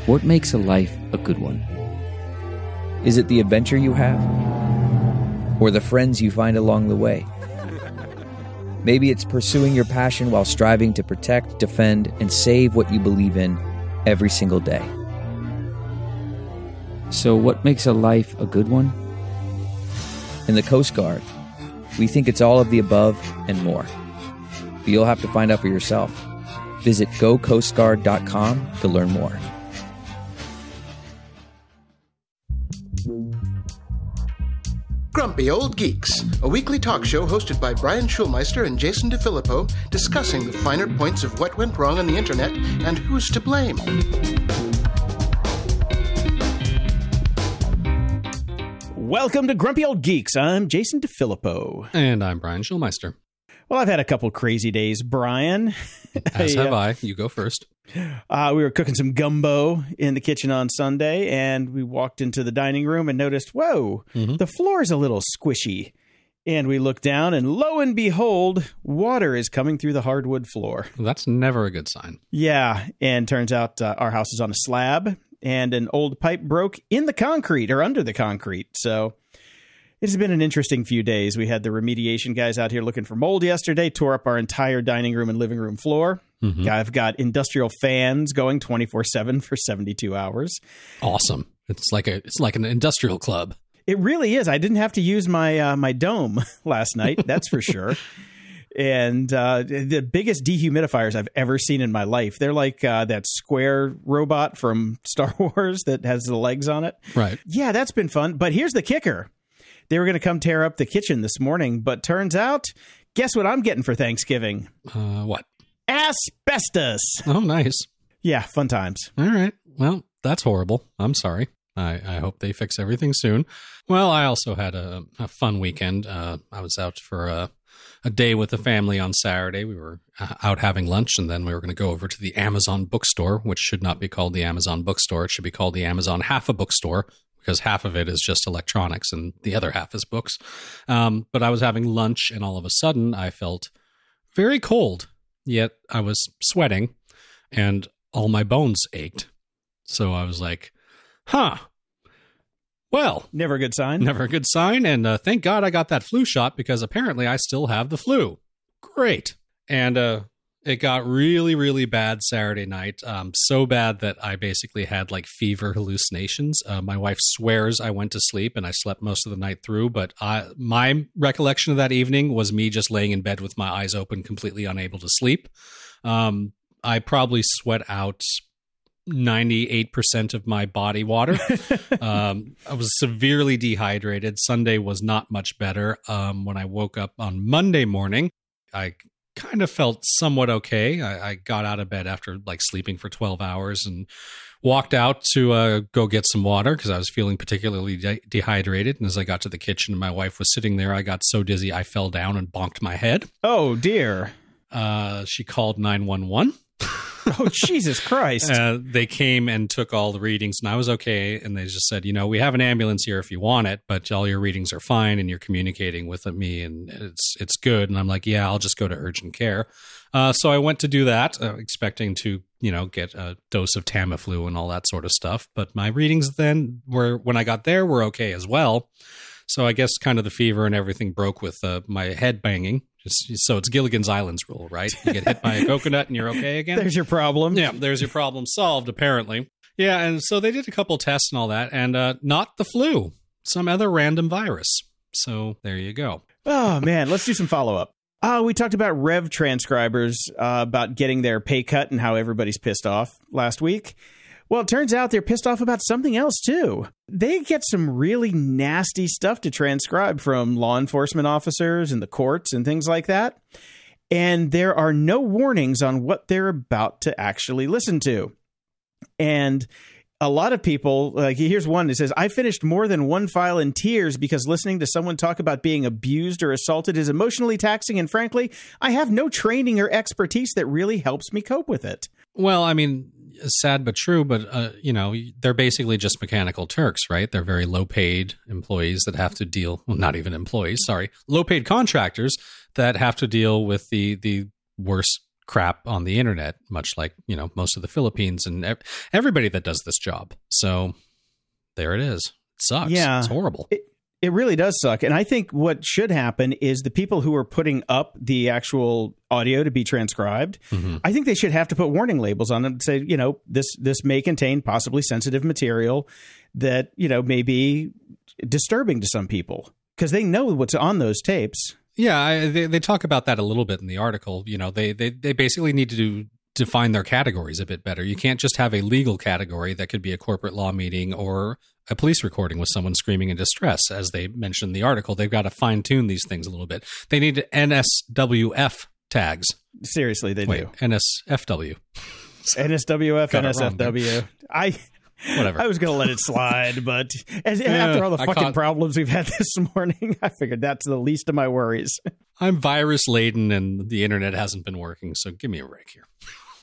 What makes a life a good one? Is it the adventure you have? Or the friends you find along the way? Maybe it's pursuing your passion while striving to protect, defend, and save what you believe in every single day. So what makes a life a good one? In the Coast Guard, we think it's all of the above and more. But you'll have to find out for yourself. Visit gocoastguard.com to learn more. Grumpy Old Geeks, a weekly talk show hosted by Brian Schulmeister and Jason DeFilippo, discussing the finer points of what went wrong on the internet and who's to blame. Welcome to Grumpy Old Geeks. I'm Jason DeFilippo. And I'm Brian Schulmeister. Well, I've had a couple crazy days, Brian. As have I. You go first. We were cooking some gumbo in the kitchen on Sunday, and we walked into the dining room and noticed, whoa, the floor is a little squishy. And we looked down, and lo and behold, water is coming through the hardwood floor. Well, that's never a good sign. Yeah, and turns out our house is on a slab, and an old pipe broke in the concrete, or under the concrete, so it's been an interesting few days. We had the remediation guys out here looking for mold yesterday, tore up our entire dining room and living room floor. I've got industrial fans going 24/7 for 72 hours. Awesome. It's like an industrial club. It really is. I didn't have to use my my dome last night, that's for sure. And the biggest dehumidifiers I've ever seen in my life. They're like that square robot from Star Wars that has the legs on it. Right. Yeah, that's been fun. But here's the kicker. They were going to come tear up the kitchen this morning, but turns out, guess what I'm getting for Thanksgiving? What? Asbestos. Oh, nice. Yeah, fun times. All right. Well, that's horrible. I'm sorry. I hope they fix everything soon. Well, I also had a fun weekend. I was out for a day with the family on Saturday. We were out having lunch, and then we were going to go over to the Amazon bookstore, which should not be called the Amazon bookstore. It should be called the Amazon half a bookstore, because half of it is just electronics and the other half is books. But I was having lunch, and all of a sudden I felt very cold, yet I was sweating, and all my bones ached. So I was like, well. Never a good sign. Never a good sign, and thank God I got that flu shot, because apparently I still have the flu. Great. And it got really, really bad Saturday night. So bad that I basically had like fever hallucinations. My wife swears I went to sleep and I slept most of the night through. But my recollection of that evening was me just laying in bed with my eyes open, completely unable to sleep. I probably sweat out 98% of my body water. I was severely dehydrated. Sunday was not much better. When I woke up on Monday morning, I kind of felt somewhat okay. I got out of bed after like sleeping for 12 hours and walked out to go get some water because I was feeling particularly dehydrated. And as I got to the kitchen and my wife was sitting there, I got so dizzy I fell down and bonked my head. Oh, dear. She called 911. Oh, Jesus Christ. They came and took all the readings, and I was okay. And they just said, we have an ambulance here if you want it, but all your readings are fine, and you're communicating with me, and it's good. And I'm like, yeah, I'll just go to urgent care. So I went to do that, expecting to, get a dose of Tamiflu and all that sort of stuff. But my readings then when I got there, were okay as well. So I guess kind of the fever and everything broke with my head banging. So it's Gilligan's Island's rule, right? You get hit by a coconut and you're okay again. There's your problem. Yeah, there's your problem solved, apparently. Yeah, and so they did a couple tests and all that, and not the flu, some other random virus. So there you go. Oh, man, let's do some follow-up. We talked about Rev transcribers, about getting their pay cut and how everybody's pissed off last week. Well, it turns out they're pissed off about something else, too. They get some really nasty stuff to transcribe from law enforcement officers and the courts and things like that. And there are no warnings on what they're about to actually listen to. And a lot of people, like here's one that says, I finished more than one file in tears because listening to someone talk about being abused or assaulted is emotionally taxing. And frankly, I have no training or expertise that really helps me cope with it. Well, I mean, sad but true, but, they're basically just mechanical Turks, right? They're very low-paid employees that have to deal, well, not even employees, sorry, low-paid contractors that have to deal with the worst crap on the internet, much like, most of the Philippines and everybody that does this job. So there it is. It sucks. Yeah. It's horrible. It really does suck. And I think what should happen is the people who are putting up the actual audio to be transcribed, I think they should have to put warning labels on them and say, this may contain possibly sensitive material that, may be disturbing to some people because they know what's on those tapes. Yeah, they talk about that a little bit in the article. They basically need to define their categories a bit better. You can't just have a legal category that could be a corporate law meeting or a police recording with someone screaming in distress. As they mentioned in the article, they've got to fine tune these things a little bit. They need NSWF tags. Seriously, they do. NSFW. NSWF, NSFW. Whatever. I was going to let it slide, but after all the fucking problems we've had this morning, I figured that's the least of my worries. I'm virus laden and the internet hasn't been working, so give me a break here.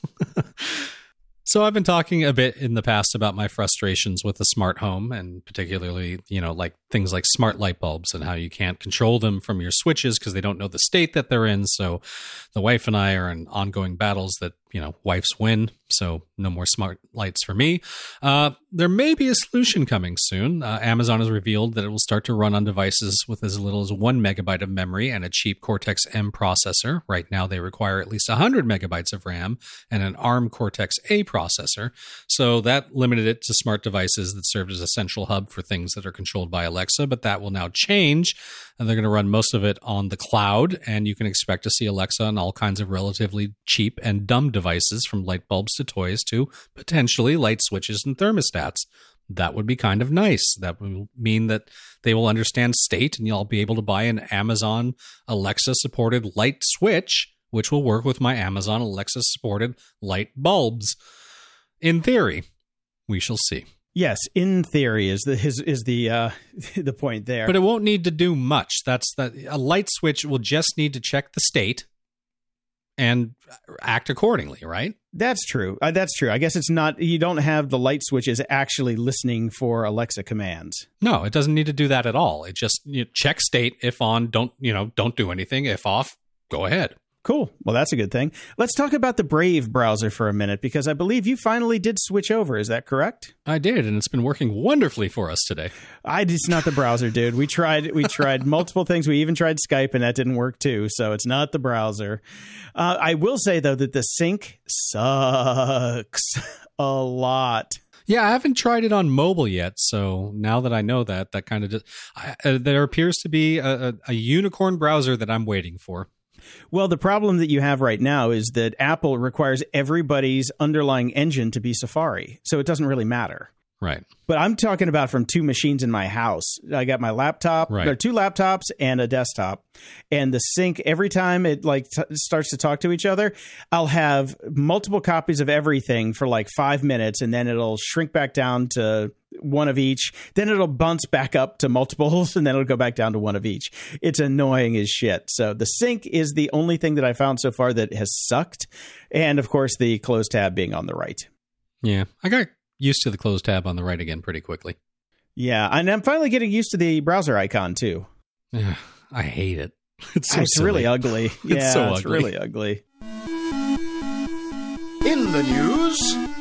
So I've been talking a bit in the past about my frustrations with the smart home and particularly, like things like smart light bulbs and how you can't control them from your switches because they don't know the state that they're in. So the wife and I are in ongoing battles that, wifes win. So no more smart lights for me. There may be a solution coming soon. Amazon has revealed that it will start to run on devices with as little as 1 megabyte of memory and a cheap Cortex-M processor. Right now, they require at least 100 megabytes of RAM and an ARM Cortex-A processor. So that limited it to smart devices that served as a central hub for things that are controlled by Alexa, but that will now change. And they're going to run most of it on the cloud, and you can expect to see Alexa on all kinds of relatively cheap and dumb devices, from light bulbs to toys to potentially light switches and thermostats. That would be kind of nice. That will mean that they will understand state, and you'll be able to buy an Amazon Alexa-supported light switch, which will work with my Amazon Alexa-supported light bulbs. In theory, we shall see. Yes, in theory is the point there. But it won't need to do much. A light switch will just need to check the state and act accordingly, right? That's true. That's true. I guess it's not, you don't have the light switches actually listening for Alexa commands. No, it doesn't need to do that at all. It just check state. If on, don't do anything. If off, go ahead. Cool. Well, that's a good thing. Let's talk about the Brave browser for a minute, because I believe you finally did switch over. Is that correct? I did, and it's been working wonderfully for us today. It's not the browser, dude. We tried multiple things. We even tried Skype, and that didn't work too. So it's not the browser. I will say, though, that the sync sucks a lot. Yeah, I haven't tried it on mobile yet, so now that I know that kind of just... there appears to be a unicorn browser that I'm waiting for. Well, the problem that you have right now is that Apple requires everybody's underlying engine to be Safari, so it doesn't really matter. Right. But I'm talking about from two machines in my house. I got my laptop, right. There are two laptops and a desktop. And the sync, every time it starts to talk to each other, I'll have multiple copies of everything for 5 minutes, and then it'll shrink back down to one of each. Then it'll bounce back up to multiples, and then it'll go back down to one of each. It's annoying as shit. So the sync is the only thing that I found so far that has sucked. And, of course, the close tab being on the right. Yeah, I got used to the closed tab on the right again pretty quickly. Yeah, and I'm finally getting used to the browser icon, too. I hate it. It's really ugly. Yeah, it's ugly. Really ugly. In the news...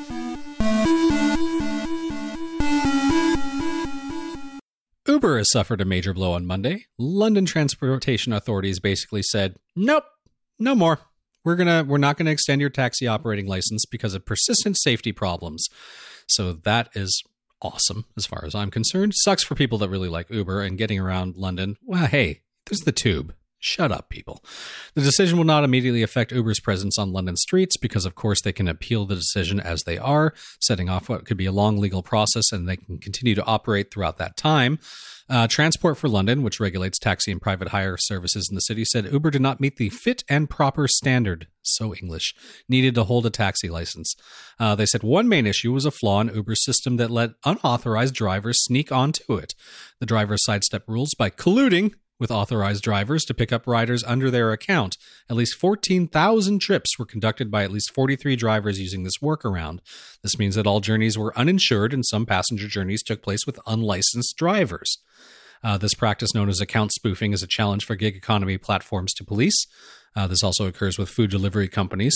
Uber has suffered a major blow on Monday. London transportation authorities basically said, nope, no more. We're not going to extend your taxi operating license because of persistent safety problems. So that is awesome as far as I'm concerned. Sucks for people that really like Uber and getting around London. Well, hey, there's the tube. Shut up, people. The decision will not immediately affect Uber's presence on London streets because, of course, they can appeal the decision as they are, setting off what could be a long legal process, and they can continue to operate throughout that time. Transport for London, which regulates taxi and private hire services in the city, said Uber did not meet the fit and proper standard, so English, needed to hold a taxi license. They said one main issue was a flaw in Uber's system that let unauthorized drivers sneak onto it. The drivers sidestepped rules by colluding with authorized drivers to pick up riders under their account. At least 14,000 trips were conducted by at least 43 drivers using this workaround. This means that all journeys were uninsured and some passenger journeys took place with unlicensed drivers. This practice, known as account spoofing, is a challenge for gig economy platforms to police. This also occurs with food delivery companies.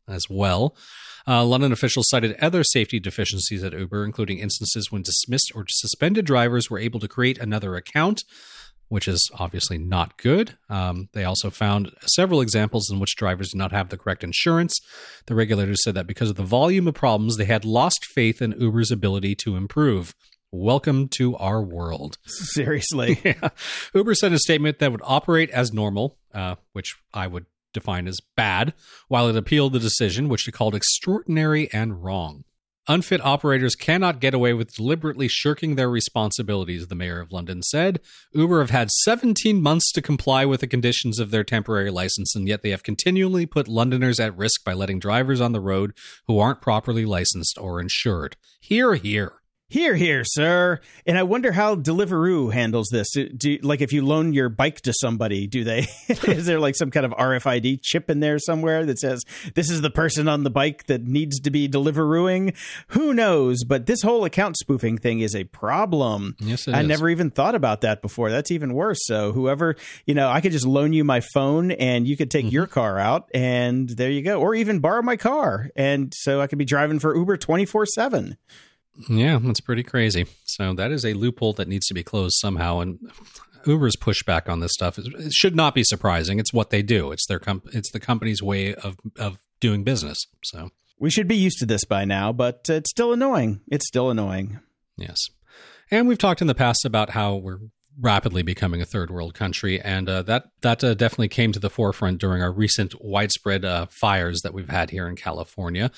as well. London officials cited other safety deficiencies at Uber, including instances when dismissed or suspended drivers were able to create another account, which is obviously not good. They also found several examples in which drivers did not have the correct insurance. The regulators said that because of the volume of problems, they had lost faith in Uber's ability to improve. Welcome to our world. Seriously. Yeah. Uber said in a statement that would operate as normal, which I would define as bad, while it appealed the decision, which it called extraordinary and wrong. Unfit operators cannot get away with deliberately shirking their responsibilities, the mayor of London said. Uber have had 17 months to comply with the conditions of their temporary license, and yet they have continually put Londoners at risk by letting drivers on the road who aren't properly licensed or insured. Hear, hear. Hear, hear, sir. And I wonder how Deliveroo handles this. Like if you loan your bike to somebody, do they? Is there like some kind of RFID chip in there somewhere that says this is the person on the bike that needs to be Deliverooing? Who knows? But this whole account spoofing thing is a problem. Yes, it I is. never even thought about that before. That's even worse. So whoever, I could just loan you my phone and you could take your car out and there you go. Or even borrow my car. And so I could be driving for Uber 24/7. Yeah, that's pretty crazy. So that is a loophole that needs to be closed somehow. And Uber's pushback on this stuff it should not be surprising. It's what they do. It's it's the company's way of doing business. So we should be used to this by now, but it's still annoying. It's still annoying. Yes. And we've talked in the past about how we're rapidly becoming a third world country, and that definitely came to the forefront during our recent widespread fires that we've had here in California.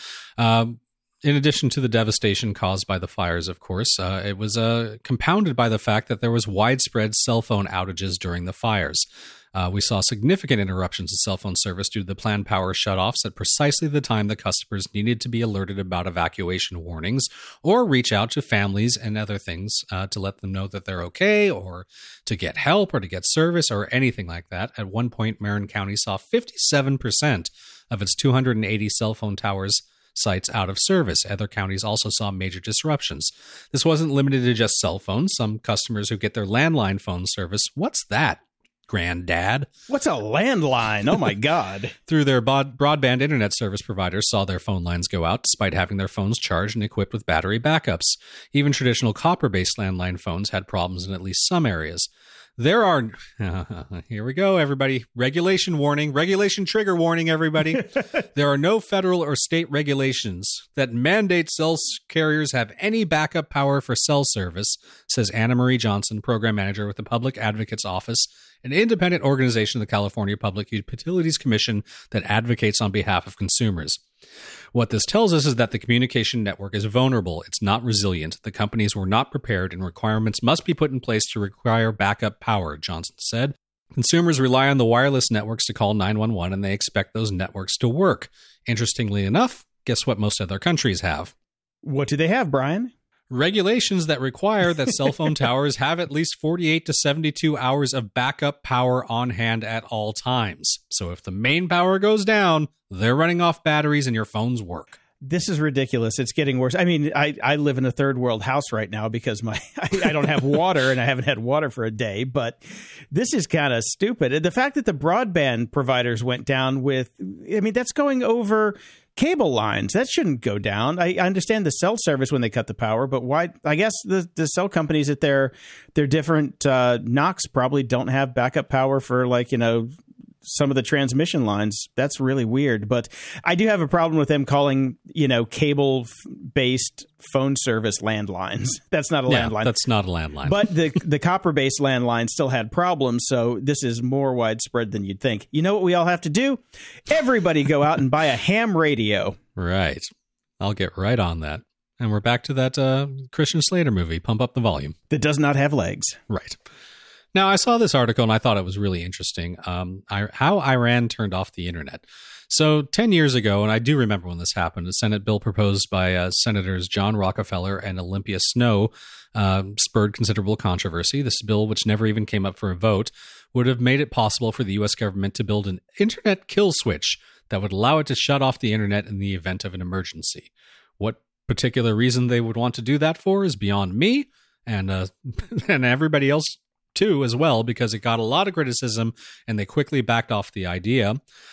In addition to the devastation caused by the fires, of course, it was compounded by the fact that there was widespread cell phone outages during the fires. We saw significant interruptions to cell phone service due to the planned power shutoffs at precisely the time that customers needed to be alerted about evacuation warnings or reach out to families and other things to let them know that they're okay or to get help or to get service or anything like that. At one point, Marin County saw 57% of its 280 cell phone towers sites out of service. Other counties also saw major disruptions. This wasn't limited to just cell phones. Some customers who get their landline phone service, what's that, granddad? What's a landline? Oh my God. Through their broadband internet service providers saw their phone lines go out despite having their phones charged and equipped with battery backups. Even traditional copper-based landline phones had problems in at least some areas. There are, here we go, everybody. Regulation warning, regulation trigger warning, everybody. There are no federal or state regulations that mandate cell carriers have any backup power for cell service, says Anna Marie Johnson, program manager with the Public Advocates Office, an independent organization of the California Public Utilities Commission that advocates on behalf of consumers. What this tells us is that the communication network is vulnerable. It's not resilient. The companies were not prepared, and requirements must be put in place to require backup power, Johnson said. Consumers rely on the wireless networks to call 911, and they expect those networks to work. Interestingly enough, guess what most other countries have? What do they have, Brian? Regulations that require that cell phone towers have at least 48 to 72 hours of backup power on hand at all times. So if the main power goes down, they're running off batteries and your phones work. This is ridiculous. It's getting worse. I mean, I live in a third world house right now because I don't have water and I haven't had water for a day, but this is kind of stupid. The fact that the broadband providers went down that's going over cable lines. That shouldn't go down. I understand the cell service when they cut the power, but why? I guess the cell companies at their different NOCs probably don't have backup power for some of the transmission lines. That's really weird. But I do have a problem with them calling, cable-based phone service landlines. That's not a landline. That's not a landline. But the copper-based landline still had problems, so this is more widespread than you'd think. You know what we all have to do? Everybody go out and buy a ham radio. Right. I'll get right on that. And we're back to that Christian Slater movie, Pump Up the Volume. That does not have legs. Right. Now, I saw this article and I thought it was really interesting, how Iran turned off the internet. So 10 years ago, and I do remember when this happened, a Senate bill proposed by Senators John Rockefeller and Olympia Snowe spurred considerable controversy. This bill, which never even came up for a vote, would have made it possible for the U.S. government to build an internet kill switch that would allow it to shut off the internet in the event of an emergency. What particular reason they would want to do that for is beyond me and everybody else too as well, because it got a lot of criticism and they quickly backed off the idea.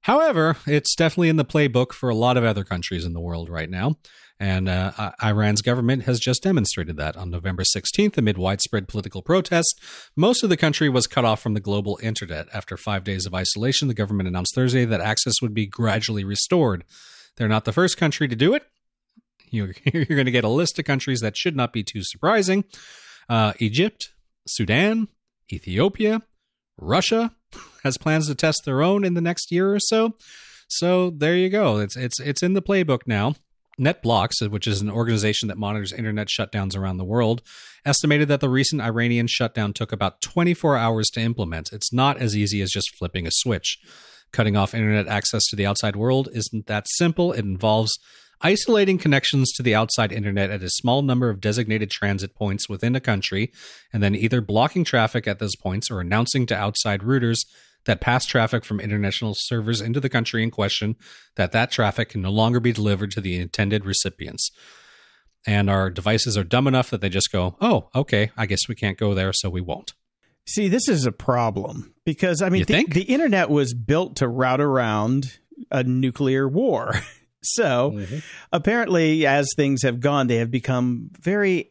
However, it's definitely in the playbook for a lot of other countries in the world right now. And Iran's government has just demonstrated that. On November 16th, amid widespread political protest, most of the country was cut off from the global internet. After 5 days of isolation, the government announced Thursday that access would be gradually restored. They're not the first country to do it. You're going to get a list of countries that should not be too surprising. Egypt, Sudan, Ethiopia, Russia has plans to test their own in the next year or so. So there you go. It's in the playbook now. NetBlocks, which is an organization that monitors internet shutdowns around the world, estimated that the recent Iranian shutdown took about 24 hours to implement. It's not as easy as just flipping a switch. Cutting off internet access to the outside world isn't that simple. It involves isolating connections to the outside internet at a small number of designated transit points within a country, and then either blocking traffic at those points or announcing to outside routers that pass traffic from international servers into the country in question that traffic can no longer be delivered to the intended recipients. And our devices are dumb enough that they just go, oh, okay, I guess we can't go there, so we won't. See, this is a problem because, I mean, the internet was built to route around a nuclear war. So apparently, as things have gone, they have become very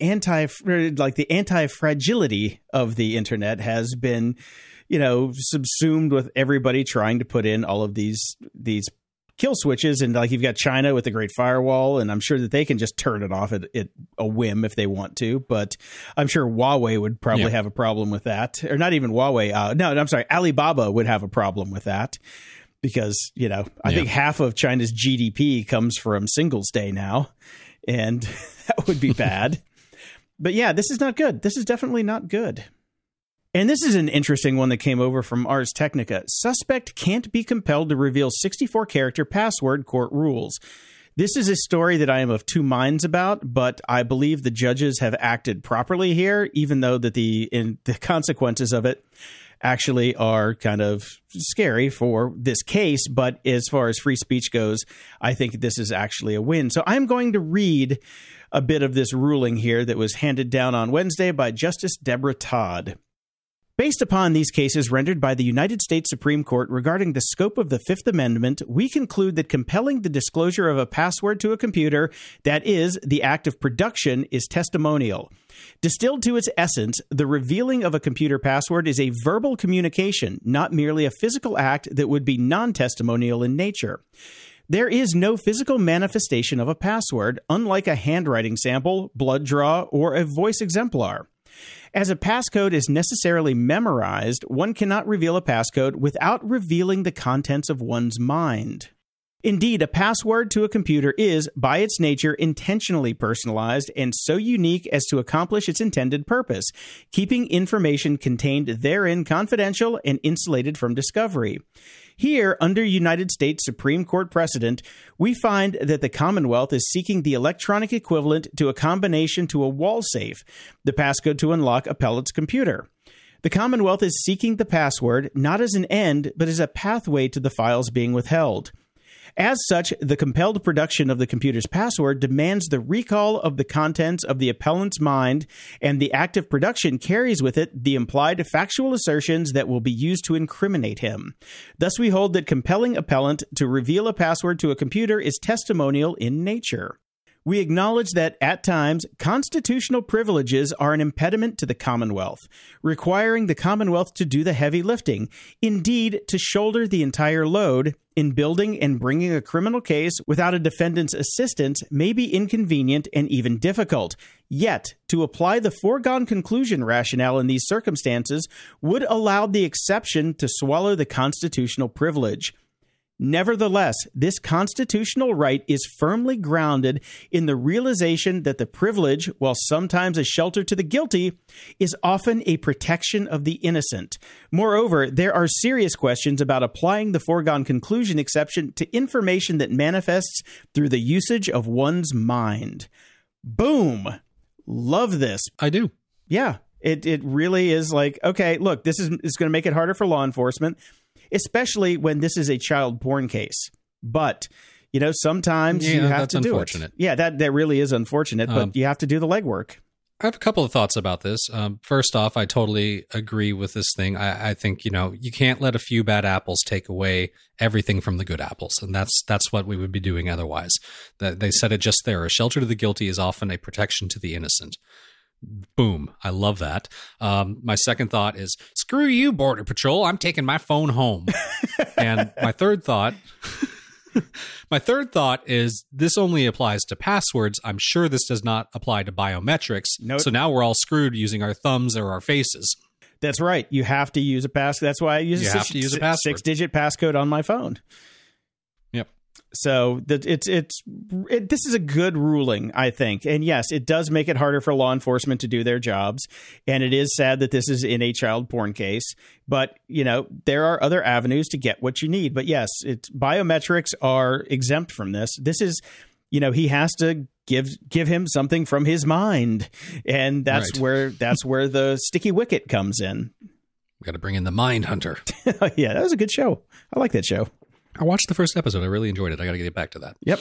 the anti-fragility of the internet has been, subsumed with everybody trying to put in all of these kill switches. And like you've got China with the Great Firewall, and I'm sure that they can just turn it off at a whim if they want to. But I'm sure Huawei would probably have a problem with that. Or not even Huawei. No, I'm sorry. Alibaba would have a problem with that. Because, I think half of China's GDP comes from Singles Day now, and that would be bad. But yeah, this is not good. This is definitely not good. And this is an interesting one that came over from Ars Technica. Suspect can't be compelled to reveal 64-character password, court rules. This is a story that I am of two minds about, but I believe the judges have acted properly here, even though that the consequences of it actually are kind of scary for this case. But as far as free speech goes, I think this is actually a win. So I'm going to read a bit of this ruling here that was handed down on Wednesday by Justice Deborah Todd. Based upon these cases rendered by the United States Supreme Court regarding the scope of the Fifth Amendment, we conclude that compelling the disclosure of a password to a computer, that is, the act of production, is testimonial. Distilled to its essence, the revealing of a computer password is a verbal communication, not merely a physical act that would be non-testimonial in nature. There is no physical manifestation of a password, unlike a handwriting sample, blood draw, or a voice exemplar. As a passcode is necessarily memorized, one cannot reveal a passcode without revealing the contents of one's mind. Indeed, a password to a computer is, by its nature, intentionally personalized and so unique as to accomplish its intended purpose, keeping information contained therein confidential and insulated from discovery. Here, under United States Supreme Court precedent, we find that the Commonwealth is seeking the electronic equivalent to a combination to a wall safe, the passcode to unlock appellant's computer. The Commonwealth is seeking the password not as an end, but as a pathway to the files being withheld. As such, the compelled production of the computer's password demands the recall of the contents of the appellant's mind, and the act of production carries with it the implied factual assertions that will be used to incriminate him. Thus, we hold that compelling appellant to reveal a password to a computer is testimonial in nature. We acknowledge that, at times, constitutional privileges are an impediment to the Commonwealth, requiring the Commonwealth to do the heavy lifting, indeed, to shoulder the entire load. In building and bringing a criminal case without a defendant's assistance may be inconvenient and even difficult. Yet, to apply the foregone conclusion rationale in these circumstances would allow the exception to swallow the constitutional privilege. Nevertheless, this constitutional right is firmly grounded in the realization that the privilege, while sometimes a shelter to the guilty, is often a protection of the innocent. Moreover, there are serious questions about applying the foregone conclusion exception to information that manifests through the usage of one's mind. Boom! Love this. I do. Yeah, it really is like, okay, look, this is going to make it harder for law enforcement, especially when this is a child porn case. But, sometimes you have to do it. Yeah, that really is unfortunate, but you have to do the legwork. I have a couple of thoughts about this. First off, I totally agree with this thing. I think, you can't let a few bad apples take away everything from the good apples. And that's what we would be doing otherwise. They said it just there. A shelter to the guilty is often a protection to the innocent. Boom. I love that. My second thought is, screw you, Border Patrol. I'm taking my phone home. And my third thought is this only applies to passwords. I'm sure this does not apply to biometrics. Nope. So now we're all screwed using our thumbs or our faces. That's right. You have to use a pass. That's why I use a 6-digit passcode on my phone. Yep. So this is a good ruling, I think. And yes, it does make it harder for law enforcement to do their jobs. And it is sad that this is in a child porn case. But, there are other avenues to get what you need. But yes, biometrics are exempt from this. This is, he has to give him something from his mind. And that's where the sticky wicket comes in. We got to bring in the Mind Hunter. Yeah, that was a good show. I like that show. I watched the first episode. I really enjoyed it. I got to get back to that. Yep.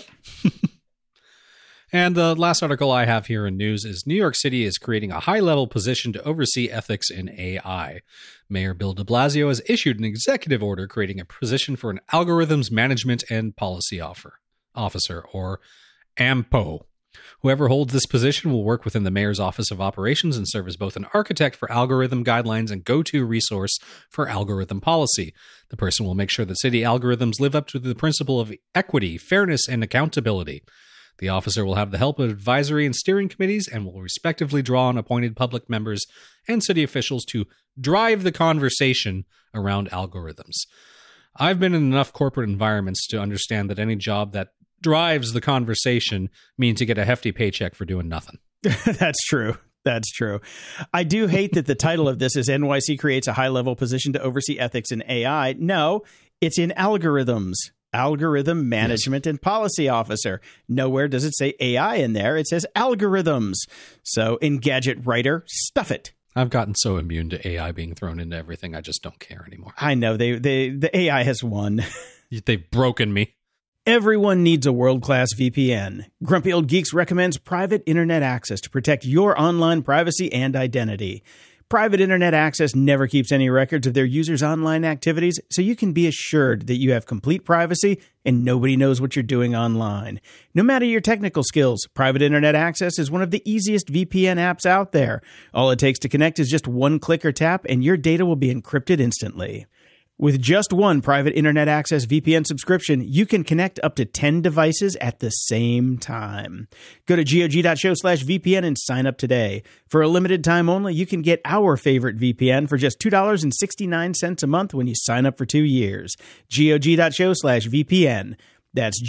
And the last article I have here in news is New York City is creating a high-level position to oversee ethics in AI. Mayor Bill de Blasio has issued an executive order creating a position for an Algorithms Management and Policy Officer, or AMPO. Whoever holds this position will work within the mayor's Office of Operations and serve as both an architect for algorithm guidelines and go-to resource for algorithm policy. The person will make sure that city algorithms live up to the principle of equity, fairness, and accountability. The officer will have the help of advisory and steering committees and will respectively draw on appointed public members and city officials to drive the conversation around algorithms. I've been in enough corporate environments to understand that any job that drives the conversation means you get a hefty paycheck for doing nothing. That's true. That's true. I do hate that the title of this is NYC creates a high-level position to oversee ethics in AI. No, it's in algorithms. Algorithm Management and Policy Officer. Nowhere does it say AI in there. It says algorithms. So, Engadget writer, stuff it. I've gotten so immune to AI being thrown into everything, I just don't care anymore. I know. The AI has won. They've broken me. Everyone needs a world-class VPN. Grumpy Old Geeks recommends private internet access to protect your online privacy and identity. Private internet access never keeps any records of their users' online activities, so you can be assured that you have complete privacy and nobody knows what you're doing online. No matter your technical skills, private internet access is one of the easiest VPN apps out there. All it takes to connect is just one click or tap, and your data will be encrypted instantly. With just one private internet access VPN subscription, you can connect up to 10 devices at the same time. Go to GOG.show/VPN and sign up today. For a limited time only, you can get our favorite VPN for just $2.69 a month when you sign up for 2 years. GOG.show/VPN. That's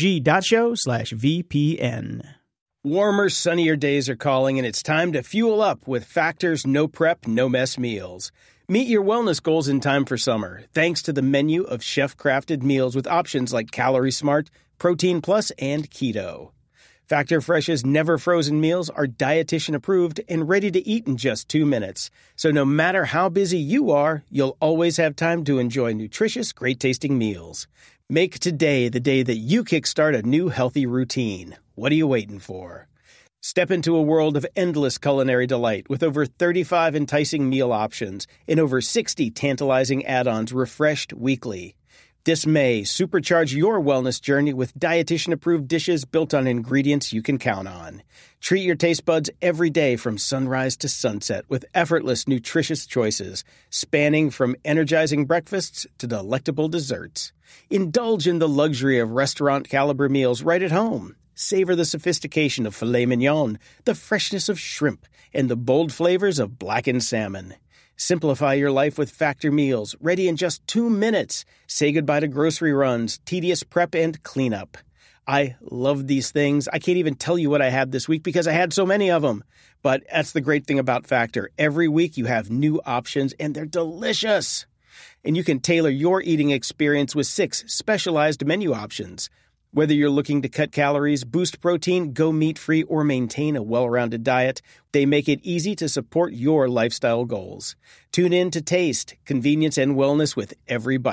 GOG.show/VPN. Warmer, sunnier days are calling, and it's time to fuel up with Factor's no prep, no mess meals. Meet your wellness goals in time for summer, thanks to the menu of chef-crafted meals with options like Calorie Smart, Protein Plus, and Keto. Factor Fresh's never-frozen meals are dietitian-approved and ready to eat in just 2 minutes. So no matter how busy you are, you'll always have time to enjoy nutritious, great-tasting meals. Make today the day that you kickstart a new healthy routine. What are you waiting for? Step into a world of endless culinary delight with over 35 enticing meal options and over 60 tantalizing add-ons refreshed weekly. This May, supercharge your wellness journey with dietitian-approved dishes built on ingredients you can count on. Treat your taste buds every day from sunrise to sunset with effortless, nutritious choices, spanning from energizing breakfasts to delectable desserts. Indulge in the luxury of restaurant-caliber meals right at home. Savor the sophistication of filet mignon, the freshness of shrimp, and the bold flavors of blackened salmon. Simplify your life with Factor meals, ready in just 2 minutes. Say goodbye to grocery runs, tedious prep, and cleanup. I love these things. I can't even tell you what I had this week because I had so many of them. But that's the great thing about Factor. Every week you have new options, and they're delicious. And you can tailor your eating experience with 6 specialized menu options. Whether you're looking to cut calories, boost protein, go meat-free, or maintain a well-rounded diet, they make it easy to support your lifestyle goals. Tune in to taste, convenience, and wellness with every bite.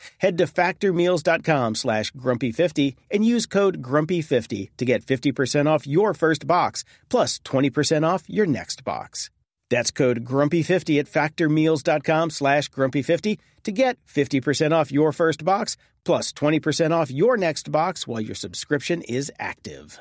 Head to factormeals.com/grumpy50 and use code grumpy50 to get 50% off your first box, plus 20% off your next box. That's code grumpy50 at factormeals.com/grumpy50 to get 50% off your first box, plus 20% off your next box while your subscription is active.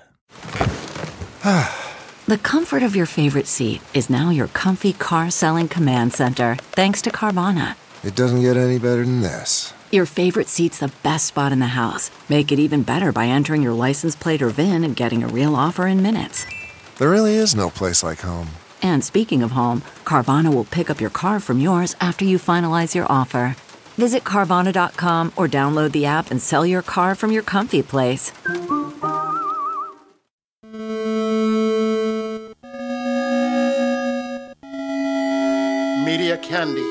The comfort of your favorite seat is now your comfy car selling command center, thanks to Carvana. It doesn't get any better than this. Your favorite seat's the best spot in the house. Make it even better by entering your license plate or VIN and getting a real offer in minutes. There really is no place like home. And speaking of home, Carvana will pick up your car from yours after you finalize your offer. Visit Carvana.com or download the app and sell your car from your comfy place. Media Candy.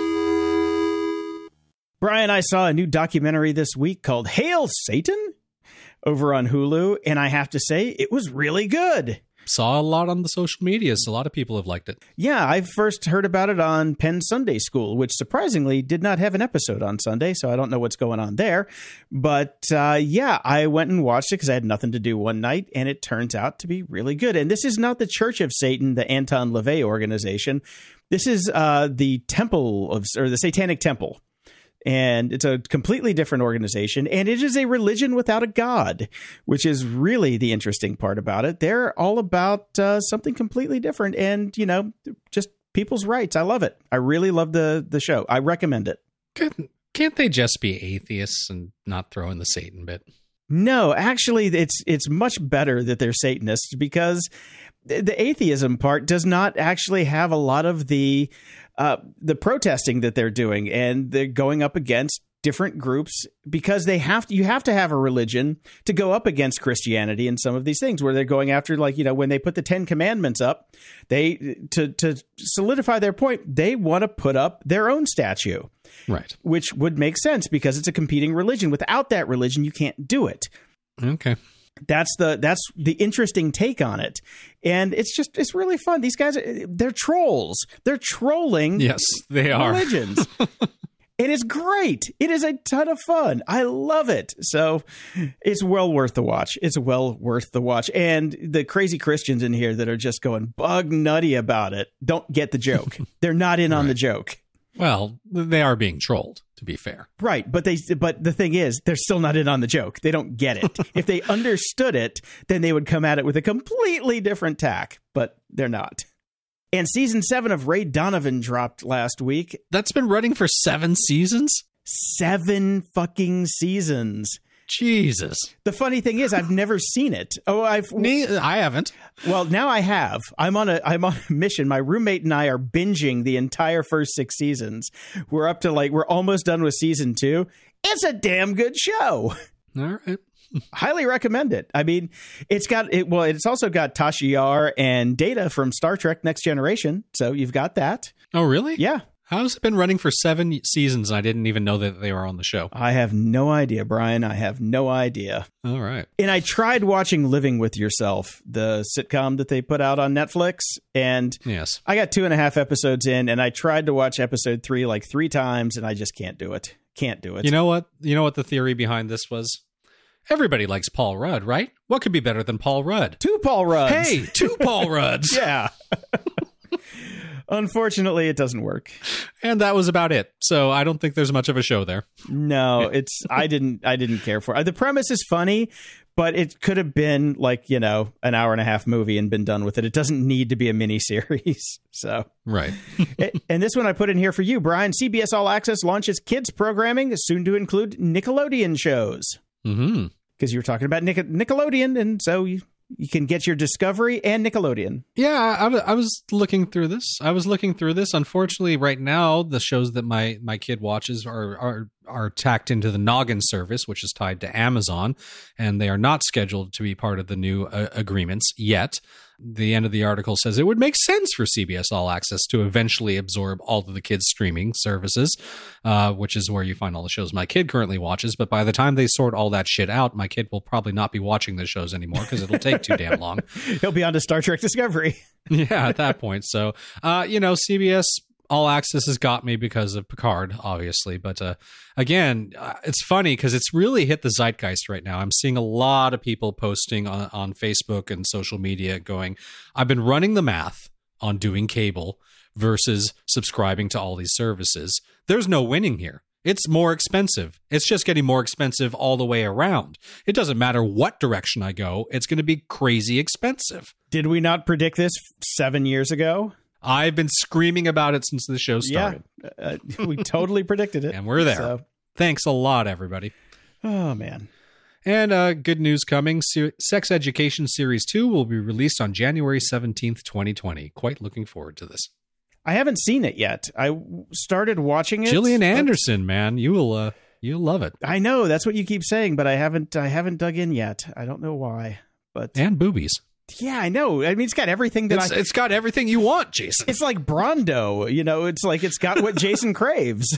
Brian, I saw a new documentary this week called Hail Satan over on Hulu, and I have to say, it was really good. Saw a lot on the social medias. A lot of people have liked it. Yeah, I first heard about it on Penn Sunday School, which surprisingly did not have an episode on Sunday, so I don't know what's going on there. But yeah, I went and watched it because I had nothing to do one night, and it turns out to be really good. And this is not the Church of Satan, the Anton LaVey organization. This is the Temple of, or the Satanic Temple. And it's a completely different organization, and it is a religion without a god, which is really the interesting part about it. They're all about something completely different and, you know, just people's rights. I love it. I really love the show. I recommend it. Can't they just be atheists and not throw in the Satan bit? No, actually, it's much better that they're Satanists because the atheism part does not actually have a lot of the protesting that they're doing, and they're going up against different groups because you have to have a religion to go up against Christianity and some of these things where they're going after, like, you know, when they put the 10 Commandments up, they to solidify their point, they want to put up their own statue. Right. Which would make sense because it's a competing religion. Without that religion, you can't do it. Okay. That's the interesting take on it. And it's really fun. These guys, they're trolls. They're trolling. Yes, they are. Religions. And it's great. It is a ton of fun. I love it. So it's well worth the watch. It's well worth the watch. And the crazy Christians in here that are just going bug nutty about it don't get the joke. They're not in on the joke. Well, they are being trolled, to be fair. Right. But the thing is, they're still not in on the joke. They don't get it. If they understood it, then they would come at it with a completely different tack. But they're not. And season 7 of Ray Donovan dropped last week. That's been running for 7 seasons? 7 fucking seasons. Jesus. The funny thing is, I've never seen it. Oh, I haven't. Well, now I have. I'm on a mission. My roommate and I are binging the entire first 6 seasons. We're up to we're almost done with season 2. It's a damn good show. All right. Highly recommend it. I mean, it's also got Tasha Yar and Data from Star Trek Next Generation. So you've got that. Oh, really? Yeah. How's it been running for 7 seasons and I didn't even know that they were on the show? I have no idea, Brian. I have no idea. All right. And I tried watching Living with Yourself, the sitcom that they put out on Netflix. And yes, I got 2.5 episodes in, and I tried to watch episode 3 like 3 times, and I just can't do it. Can't do it. You know what? You know what the theory behind this was? Everybody likes Paul Rudd, right? What could be better than Paul Rudd? 2 Paul Rudds. Hey, 2 Paul Rudds. Yeah. Unfortunately, it doesn't work. And that was about it. So I don't think there's much of a show there. No, I didn't care for it. The premise is funny, but it could have been an 1.5-hour movie and been done with it. It doesn't need to be a miniseries. So right. And this one I put in here for you, Brian. CBS All Access launches kids programming, soon to include Nickelodeon shows. Mm-hmm. Because you were talking about Nickelodeon, and so you can get your Discovery and Nickelodeon. Yeah, I was looking through this. Unfortunately, right now, the shows that my kid watches are tacked into the Noggin service, which is tied to Amazon, and they are not scheduled to be part of the new agreements yet. The end of the article says it would make sense for CBS All Access to eventually absorb all of the kids' streaming services, which is where you find all the shows my kid currently watches. But by the time they sort all that shit out, my kid will probably not be watching the shows anymore because it'll take too damn long. He'll be on to Star Trek Discovery. Yeah, at that point. So, CBS All Access has got me because of Picard, obviously. But again, it's funny because it's really hit the zeitgeist right now. I'm seeing a lot of people posting on Facebook and social media going, I've been running the math on doing cable versus subscribing to all these services. There's no winning here. It's more expensive. It's just getting more expensive all the way around. It doesn't matter what direction I go. It's going to be crazy expensive. Did we not predict this 7 years ago? I've been screaming about it since the show started. Yeah, we totally predicted it. And we're there. So. Thanks a lot, everybody. Oh, man. And good news coming. Sex Education Series 2 will be released on January 17th, 2020. Quite looking forward to this. I haven't seen it yet. I started watching it. Gillian Anderson, man. You'll love it. I know. That's what you keep saying, but I haven't dug in yet. I don't know why. And boobies. Yeah, I know. I mean, it's got everything that it's got everything you want, Jason. It's like Brondo, it's like it's got what Jason craves.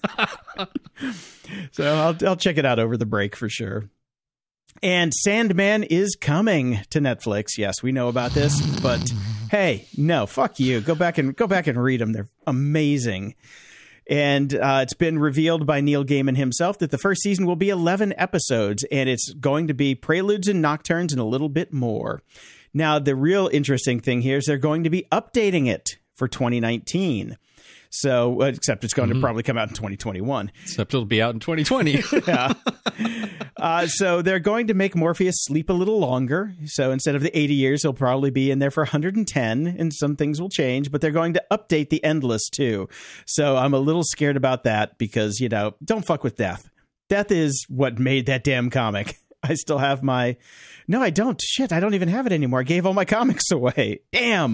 So I'll check it out over the break for sure. And Sandman is coming to Netflix. Yes, we know about this, but hey, no, fuck you. Go back and read them. They're amazing. And it's been revealed by Neil Gaiman himself that the first season will be 11 episodes, and it's going to be preludes and nocturnes and a little bit more. Now, the real interesting thing here is they're going to be updating it for 2019. So, except it's going to probably come out in 2021. Except it'll be out in 2020. Yeah. So they're going to make Morpheus sleep a little longer. So instead of the 80 years, he'll probably be in there for 110, and some things will change. But they're going to update the Endless, too. So I'm a little scared about that because, don't fuck with death. Death is what made that damn comic. I still have my... No, I don't. Shit, I don't even have it anymore. I gave all my comics away. Damn.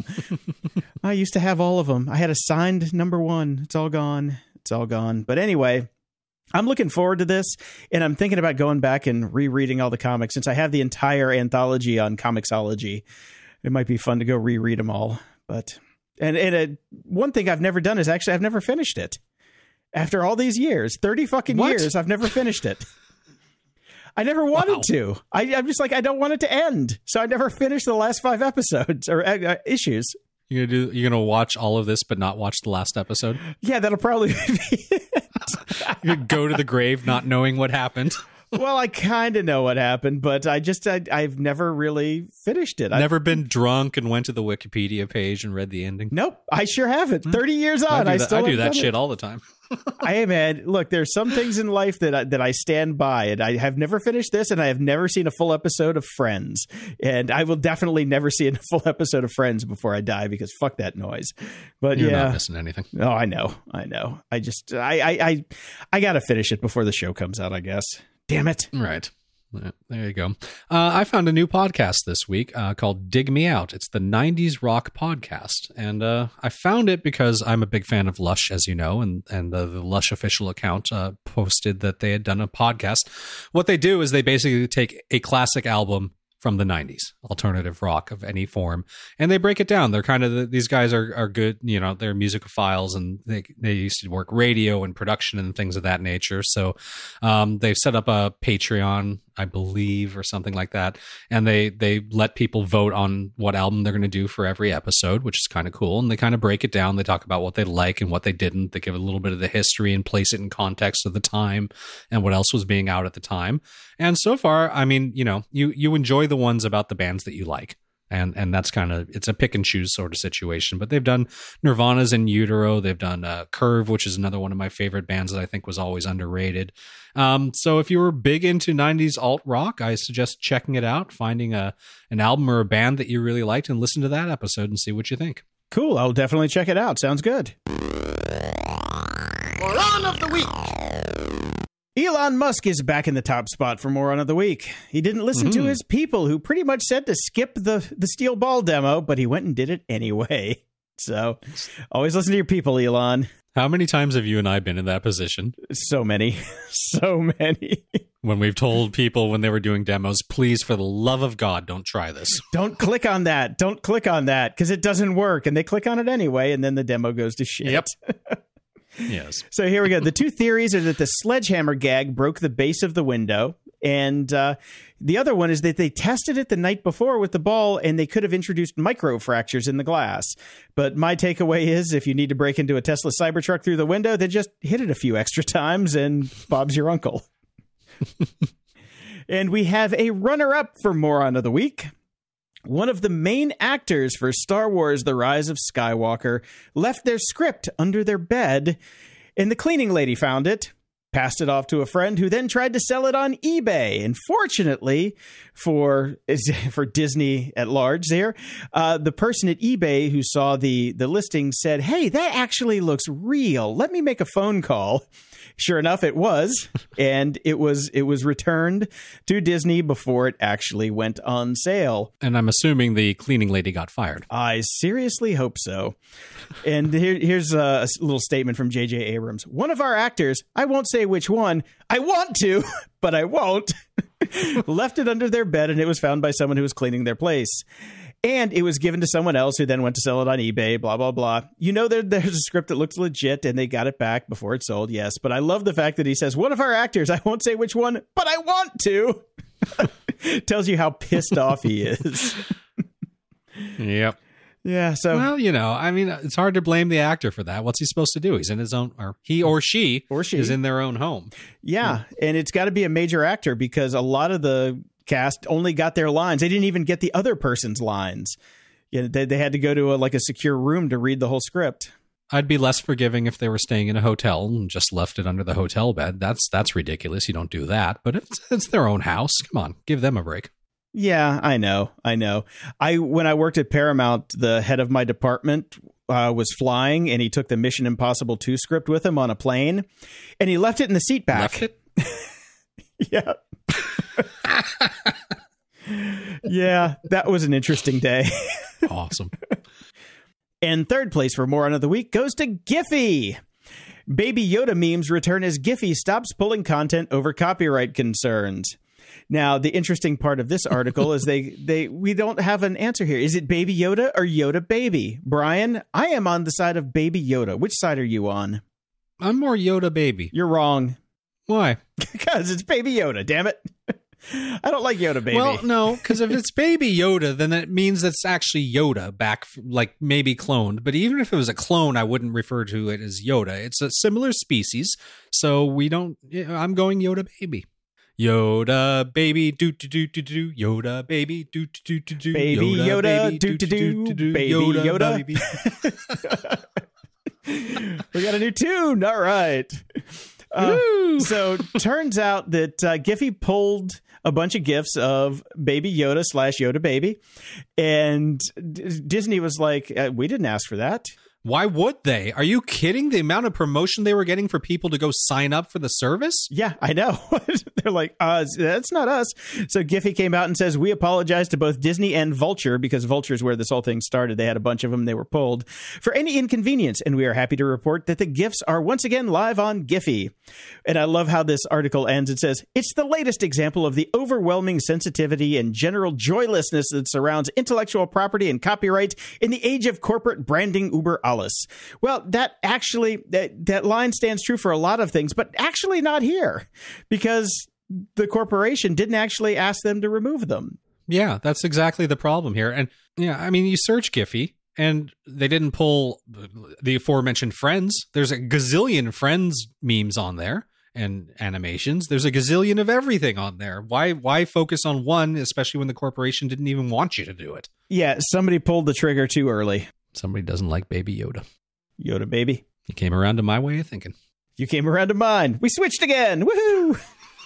I used to have all of them. I had a signed number 1. It's all gone. But anyway, I'm looking forward to this, and I'm thinking about going back and rereading all the comics. Since I have the entire anthology on Comixology, it might be fun to go reread them all. But one thing I've never done is actually I've never finished it. After all these years, 30 fucking years, I've never finished it. I never wanted to. I'm just like, I don't want it to end. So I never finished the last 5 episodes or issues. You're gonna watch all of this, but not watch the last episode? Yeah, that'll probably be it. You go to the grave not knowing what happened. Well, I kind of know what happened, but I've never really finished it. Never been drunk and went to the Wikipedia page and read the ending? Nope, I sure haven't. 30 years on, I do that shit all the time. Hey, man, look, there's some things in life that I stand by, and I have never finished this, and I have never seen a full episode of Friends, and I will definitely never see a full episode of Friends before I die because fuck that noise. But You're not missing anything. Oh, I know. I just I got to finish it before the show comes out, I guess. Damn it. Right. There you go. I found a new podcast this week called Dig Me Out. It's the 90s Rock Podcast. And I found it because I'm a big fan of Lush, as you know, and the Lush official account posted that they had done a podcast. What they do is they basically take a classic album from the 90s, alternative rock of any form, and they break it down. They're kind of these guys are good, they're musicophiles, and they used to work radio and production and things of that nature. So they've set up a Patreon, I believe, or something like that, and they let people vote on what album they're going to do for every episode, which is kind of cool. And they kind of break it down. They talk about what they like and what they didn't. They give a little bit of the history and place it in context of the time and what else was being out at the time. And so far, I mean, you enjoy the ones about the bands that you like. And that's kind of, it's a pick and choose sort of situation. But they've done Nirvana's In Utero. They've done Curve, which is another one of my favorite bands that I think was always underrated. So if you were big into 90s alt rock, I suggest checking it out, finding an album or a band that you really liked, and listen to that episode and see what you think. Cool. I'll definitely check it out. Sounds good. Moron of the Week. Elon Musk is back in the top spot for Moron of the Week. He didn't listen to his people, who pretty much said to skip the steel ball demo, but he went and did it anyway. So always listen to your people, Elon. How many times have you and I been in that position? So many. So many. When we've told people when they were doing demos, please, for the love of God, don't try this. Don't click on that. Don't click on that, because it doesn't work. And they click on it anyway, and then the demo goes to shit. Yep. Yes. So here we go. The two theories are that the sledgehammer gag broke the base of the window, And the other one is that they tested it the night before with the ball, and they could have introduced microfractures in the glass. But my takeaway is, if you need to break into a Tesla Cybertruck through the window, then just hit it a few extra times, and Bob's your uncle. And we have a runner-up for Moron of the Week. One of the main actors for Star Wars The Rise of Skywalker left their script under their bed, and the cleaning lady found it, passed it off to a friend who then tried to sell it on eBay. And fortunately for Disney at large there, the person at eBay who saw the listing said, "Hey, that actually looks real. Let me make a phone call." Sure enough, it was, and it was returned to Disney before it actually went on sale. And I'm assuming the cleaning lady got fired. I seriously hope so. And here's a little statement from J.J. Abrams. One of our actors, I won't say which one, I want to, but I won't, left it under their bed, and it was found by someone who was cleaning their place. And it was given to someone else who then went to sell it on eBay, blah, blah, blah. You know, there's a script that looks legit, and they got it back before it sold, yes. But I love the fact that he says, one of our actors, I won't say which one, but I want to. Tells you how pissed off he is. Yep. Yeah, so... Well, you know, I mean, it's hard to blame the actor for that. What's he supposed to do? He's in his own... Or he or she is in their own home. Yeah, and it's got to be a major actor because a lot of the cast only got their lines. They didn't even get the other person's lines. Yeah, they had to go to a secure room to read the whole script. I'd be less forgiving if they were staying in a hotel and just left it under the hotel bed. That's ridiculous. You don't do that. But it's their own house. Come on, give them a break. Yeah, I know. When I worked at Paramount, the head of my department was flying, and he took the Mission Impossible 2 script with him on a plane, and he left it in the seat back. Left it? Yeah. Yeah, that was an interesting day. Awesome. And third place for Moron of the Week goes to Giphy. Baby Yoda memes return as Giphy stops pulling content over copyright concerns. Now, the interesting part of this article is we don't have an answer here. Is it Baby Yoda or Yoda Baby? Brian, I am on the side of Baby Yoda. Which side are you on? I'm more Yoda Baby. You're wrong. Why? Because it's Baby Yoda, damn it. I don't like Yoda Baby. Well, no, because if it's Baby Yoda, then it means it's actually Yoda back, like maybe cloned. But even if it was a clone, I wouldn't refer to it as Yoda. It's a similar species, so we don't... I'm going Yoda Baby. Yoda baby do do do do do Yoda baby do do do do baby Yoda do do do baby Yoda. We got a new tune. All right. So turns out that Giphy pulled a bunch of GIFs of Baby Yoda / Yoda Baby, and Disney was like, "We didn't ask for that." Why would they? Are you kidding? The amount of promotion they were getting for people to go sign up for the service? Yeah, I know. They're like, that's not us. So Giphy came out and says, we apologize to both Disney and Vulture, because Vulture is where this whole thing started. They had a bunch of them. They were pulled for any inconvenience. And we are happy to report that the GIFs are once again live on Giphy. And I love how this article ends. It says, it's the latest example of the overwhelming sensitivity and general joylessness that surrounds intellectual property and copyright in the age of corporate branding uber alles. Well, that actually, that line stands true for a lot of things, but actually not here, because the corporation didn't actually ask them to remove them. Yeah, that's exactly the problem here. And yeah, I mean, you search Giphy and they didn't pull the aforementioned Friends. There's a gazillion Friends memes on there and animations. There's a gazillion of everything on there. Why focus on one, especially when the corporation didn't even want you to do it? Yeah, somebody pulled the trigger too early. Somebody doesn't like Baby Yoda. Yoda Baby. You came around to my way of thinking. You came around to mine. We switched again. Woohoo!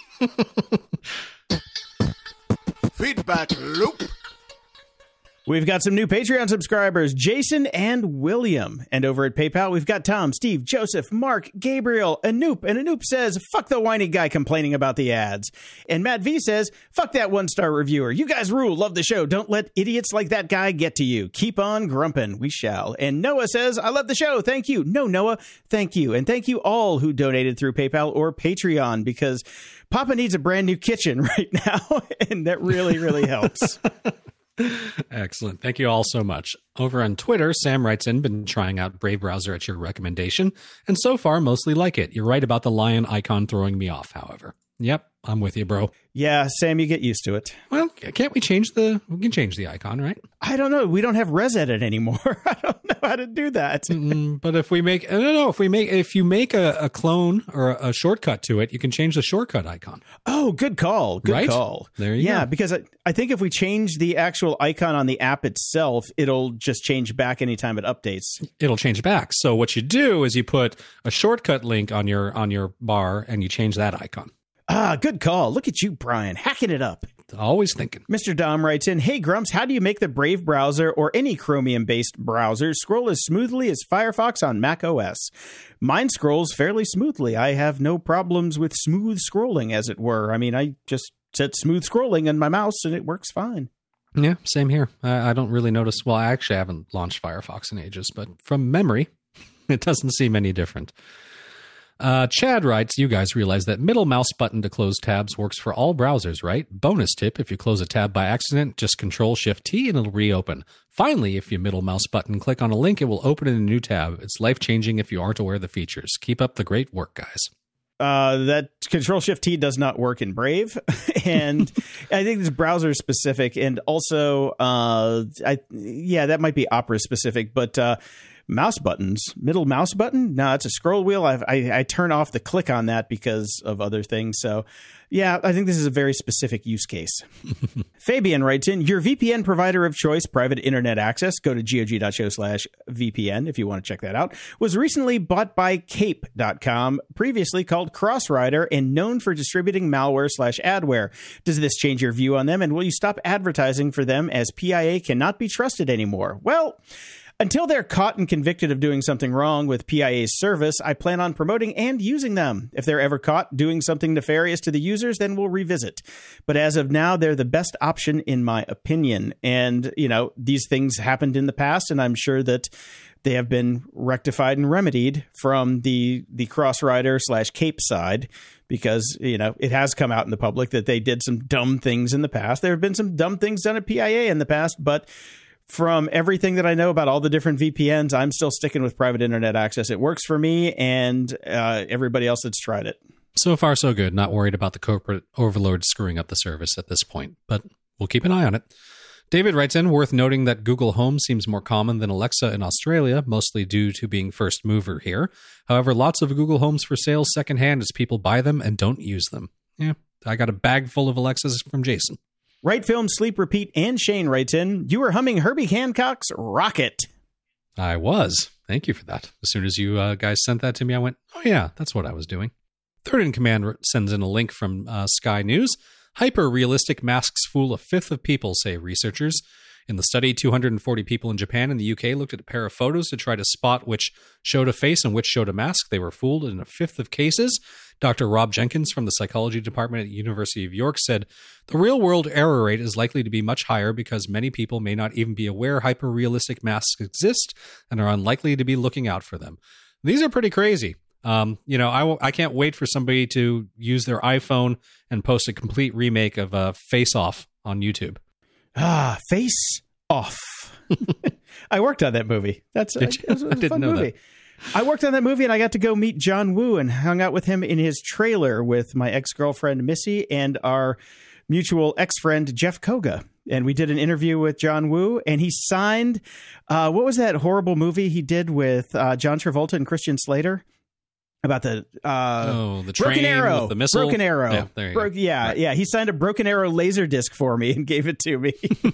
Feedback loop. We've got some new Patreon subscribers, Jason and William. And over at PayPal, we've got Tom, Steve, Joseph, Mark, Gabriel, Anoop. And Anoop says, fuck the whiny guy complaining about the ads. And Matt V says, fuck that one-star reviewer. You guys rule. Love the show. Don't let idiots like that guy get to you. Keep on grumping. We shall. And Noah says, I love the show. Thank you. No, Noah, thank you. And thank you all who donated through PayPal or Patreon, because Papa needs a brand new kitchen right now. And that really, really helps. Excellent. Thank you all so much. Over on Twitter, Sam writes in, been trying out Brave Browser at your recommendation, and so far mostly like it. You're right about the lion icon throwing me off, however. Yep, I'm with you, bro. Yeah, Sam, you get used to it. Well, can't we change we can change the icon, right? I don't know. We don't have ResEdit anymore. I don't know how to do that. But if we make, I don't know, if you make a clone or a shortcut to it, you can change the shortcut icon. Oh, good call. Good call. There you go. Yeah, because I think if we change the actual icon on the app itself, it'll just change back anytime it updates. It'll change back. So what you do is you put a shortcut link on your bar and you change that icon. Ah, good call. Look at you, Brian, hacking it up. Always thinking. Mr. Dom writes in, hey, Grumps, how do you make the Brave browser or any Chromium-based browser scroll as smoothly as Firefox on Mac OS? Mine scrolls fairly smoothly. I have no problems with smooth scrolling, as it were. I mean, I just set smooth scrolling on my mouse, and it works fine. Yeah, same here. I don't really notice. Well, I actually haven't launched Firefox in ages, but from memory, it doesn't seem any different. Chad writes, you guys realize that middle mouse button to close tabs works for all browsers, right? Bonus tip, if you close a tab by accident, just Control-Shift-T and it'll reopen. Finally, if you middle mouse button click on a link, it will open in a new tab. It's life-changing if you aren't aware of the features. Keep up the great work, guys. That Control-Shift-T does not work in Brave, and I think it's browser specific, and also, that might be Opera specific, but mouse buttons, middle mouse button, no, it's a scroll wheel. I turn off the click on that because of other things. So, yeah, I think this is a very specific use case. Fabian writes in, your VPN provider of choice, private internet access, go to gog.show/VPN if you want to check that out, was recently bought by Cape.com, previously called Crossrider and known for distributing malware/adware. Does this change your view on them, and will you stop advertising for them as PIA cannot be trusted anymore? Well, until they're caught and convicted of doing something wrong with PIA's service, I plan on promoting and using them. If they're ever caught doing something nefarious to the users, then we'll revisit. But as of now, they're the best option in my opinion. And, these things happened in the past, and I'm sure that they have been rectified and remedied from the Crossrider/Cape side, because, it has come out in the public that they did some dumb things in the past. There have been some dumb things done at PIA in the past, but from everything that I know about all the different VPNs, I'm still sticking with private internet access. It works for me and everybody else that's tried it. So far, so good. Not worried about the corporate overlords screwing up the service at this point, but we'll keep an eye on it. David writes in, worth noting that Google Home seems more common than Alexa in Australia, mostly due to being first mover here. However, lots of Google Homes for sale secondhand as people buy them and don't use them. Yeah, I got a bag full of Alexas from Jason. Right Film, Sleep, Repeat, and Shane writes in, you were humming Herbie Hancock's Rocket. I was. Thank you for that. As soon as you guys sent that to me, I went, oh yeah, that's what I was doing. Third in Command sends in a link from Sky News. Hyper-realistic masks fool a fifth of people, say researchers. In the study, 240 people in Japan and the UK looked at a pair of photos to try to spot which showed a face and which showed a mask. They were fooled in a fifth of cases. Dr. Rob Jenkins from the psychology department at the University of York said, the real-world error rate is likely to be much higher because many people may not even be aware hyper-realistic masks exist and are unlikely to be looking out for them. These are pretty crazy. I can't wait for somebody to use their iPhone and post a complete remake of Face Off on YouTube. Face Off. I worked on that movie. It was a fun movie. I worked on that movie and I got to go meet John Woo and hung out with him in his trailer with my ex-girlfriend Missy and our mutual ex-friend Jeff Koga. And we did an interview with John Woo, and he signed, what was that horrible movie he did with John Travolta and Christian Slater? About the the train Broken Arrow, with the missile. Broken Arrow. Yeah, there you go. Right. He signed a Broken Arrow laser disc for me and gave it to me.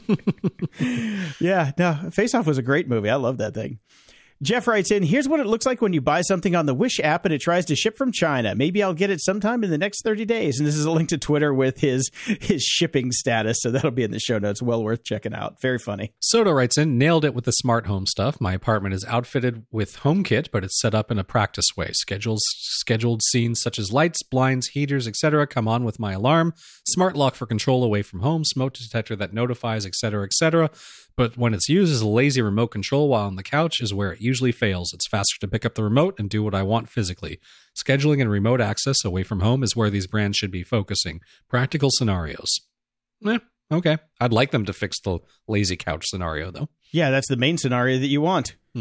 Face Off was a great movie. I love that thing. Jeff writes in, here's what it looks like when you buy something on the Wish app and it tries to ship from China. Maybe I'll get it sometime in the next 30 days. And this is a link to Twitter with his shipping status. So that'll be in the show notes. Well worth checking out. Very funny. Soda writes in, nailed it with the smart home stuff. My apartment is outfitted with HomeKit, but it's set up in a practice way. Scheduled scenes such as lights, blinds, heaters, etc. come on with my alarm. Smart lock for control away from home. Smoke detector that notifies, etc., etc. But when it's used as a lazy remote control while on the couch is where it usually fails. It's faster to pick up the remote and do what I want physically. Scheduling and remote access away from home is where these brands should be focusing. Practical scenarios. Okay. I'd like them to fix the lazy couch scenario, though. Yeah, that's the main scenario that you want. Mm-hmm.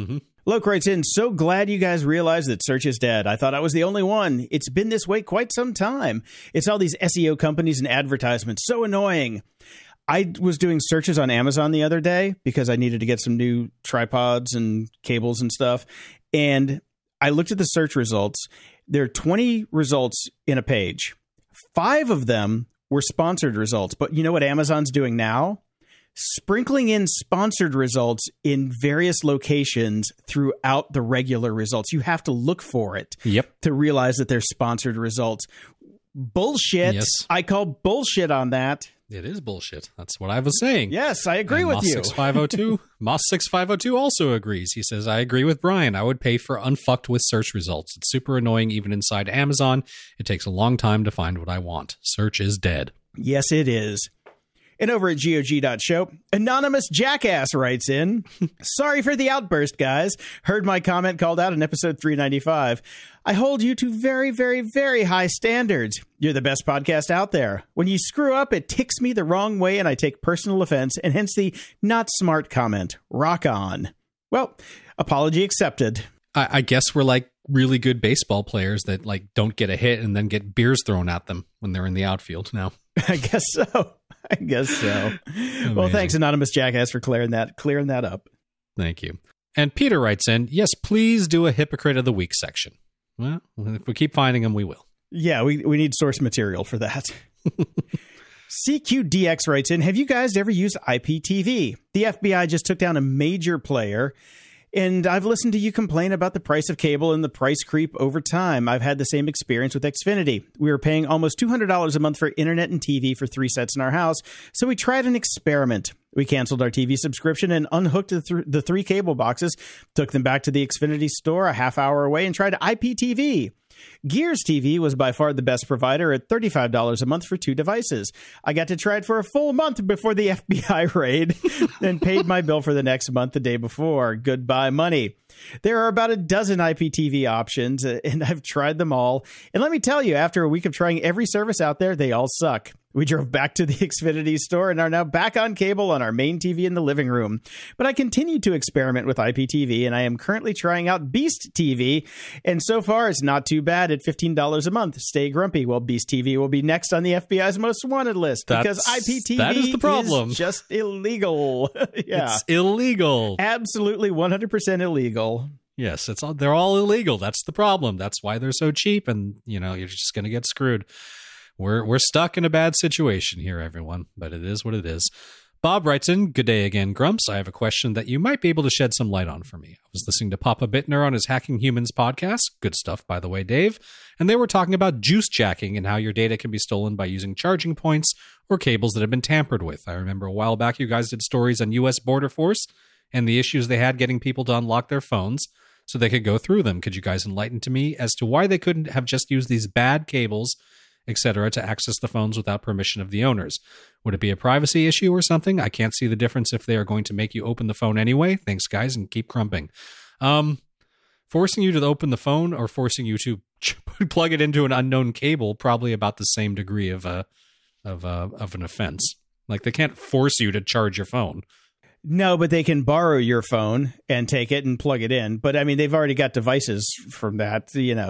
Loke writes in, so glad you guys realized that search is dead. I thought I was the only one. It's been this way quite some time. It's all these SEO companies and advertisements. So annoying. I was doing searches on Amazon the other day because I needed to get some new tripods and cables and stuff. And I looked at the search results. There are 20 results in a page. 5 of them were sponsored results. But you know what Amazon's doing now? Sprinkling in sponsored results in various locations throughout the regular results. You have to look for it to realize that they're sponsored results. Bullshit. Yes. I call bullshit on that. It is bullshit. That's what I was saying. Yes, I agree with you. Moss6502 also agrees. He says, I agree with Brian. I would pay for unfucked with search results. It's super annoying even inside Amazon. It takes a long time to find what I want. Search is dead. Yes, it is. And over at GOG.show, Anonymous Jackass writes in, sorry for the outburst, guys. Heard my comment called out in episode 395. I hold you to very, very, very high standards. You're the best podcast out there. When you screw up, it ticks me the wrong way and I take personal offense, and hence the not smart comment. Rock on. Well, apology accepted. I guess we're like really good baseball players that like don't get a hit and then get beers thrown at them when they're in the outfield now. I guess so. Well, thanks, Anonymous Jackass, for clearing that up. Thank you. And Peter writes in, yes, please do a Hypocrite of the Week section. Well, if we keep finding them, we will. Yeah, we need source material for that. CQDX writes in, have you guys ever used IPTV? The FBI just took down a major player, and I've listened to you complain about the price of cable and the price creep over time. I've had the same experience with Xfinity. We were paying almost $200 a month for internet and TV for 3 sets in our house, so we tried an experiment. We canceled our TV subscription and unhooked the 3 cable boxes, took them back to the Xfinity store a half hour away, and tried IPTV. Gears TV was by far the best provider at $35 a month for 2 devices. I got to try it for a full month before the FBI raid and paid my bill for the next month the day before. Goodbye money. There are about a dozen IPTV options, and I've tried them all. And let me tell you, after a week of trying every service out there, they all suck. We drove back to the Xfinity store and are now back on cable on our main TV in the living room. But I continue to experiment with IPTV, and I am currently trying out Beast TV. And so far, it's not too bad at $15 a month. Stay grumpy. Well, Beast TV will be next on the FBI's most wanted list because IPTV is the problem. Is just illegal. Yeah, it's illegal. Absolutely 100% illegal. Yes, they're all illegal. That's the problem. That's why they're so cheap, and you're just going to get screwed. We're stuck in a bad situation here, everyone, but it is what it is. Bob writes in, good day again, Grumps. I have a question that you might be able to shed some light on for me. I was listening to Papa Bittner on his Hacking Humans podcast. Good stuff, by the way, Dave. And they were talking about juice jacking and how your data can be stolen by using charging points or cables that have been tampered with. I remember a while back you guys did stories on U.S. Border Force and the issues they had getting people to unlock their phones so they could go through them. Could you guys enlighten to me as to why they couldn't have just used these bad cables, etc., to access the phones without permission of the owners? Would it be a privacy issue or something? I can't see the difference if they are going to make you open the phone anyway. Thanks, guys, and keep crumping. Forcing you to open the phone or forcing you to plug it into an unknown cable, probably about the same degree of an offense. Like, they can't force you to charge your phone. No, but they can borrow your phone and take it and plug it in. But I mean, they've already got devices from that.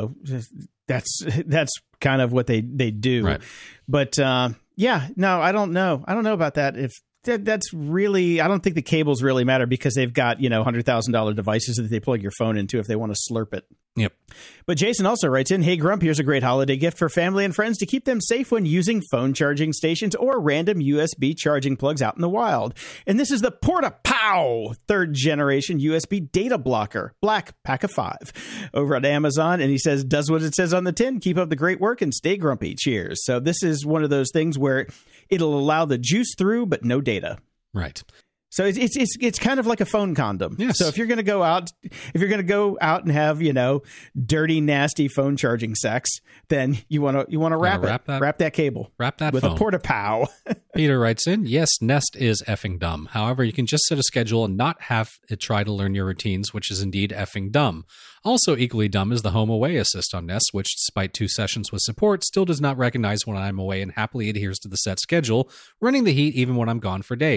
That's kind of what they do. Right. But yeah, no, I don't know. I don't know about that. If that's really, I don't think the cables really matter because they've got $100,000 devices that they plug your phone into if they want to slurp it. Yep. But Jason also writes in, hey, Grump, here's a great holiday gift for family and friends to keep them safe when using phone charging stations or random USB charging plugs out in the wild. And this is the PortaPow 3rd generation USB data blocker, black, pack of 5, over at Amazon. And he says, does what it says on the tin. Keep up the great work and stay grumpy. Cheers. So this is one of those things where it'll allow the juice through, but no data. Right. So it's kind of like a phone condom. Yes. So if you're going to go out and have, dirty, nasty phone charging sex, then you want to wrap that cable. Wrap that with phone. A PortaPow. Peter writes in, yes, Nest is effing dumb. However, you can just set a schedule and not have it try to learn your routines, which is indeed effing dumb. Also equally dumb is the home away assist on Nest, which despite 2 sessions with support, still does not recognize when I'm away and happily adheres to the set schedule, running the heat even when I'm gone for days.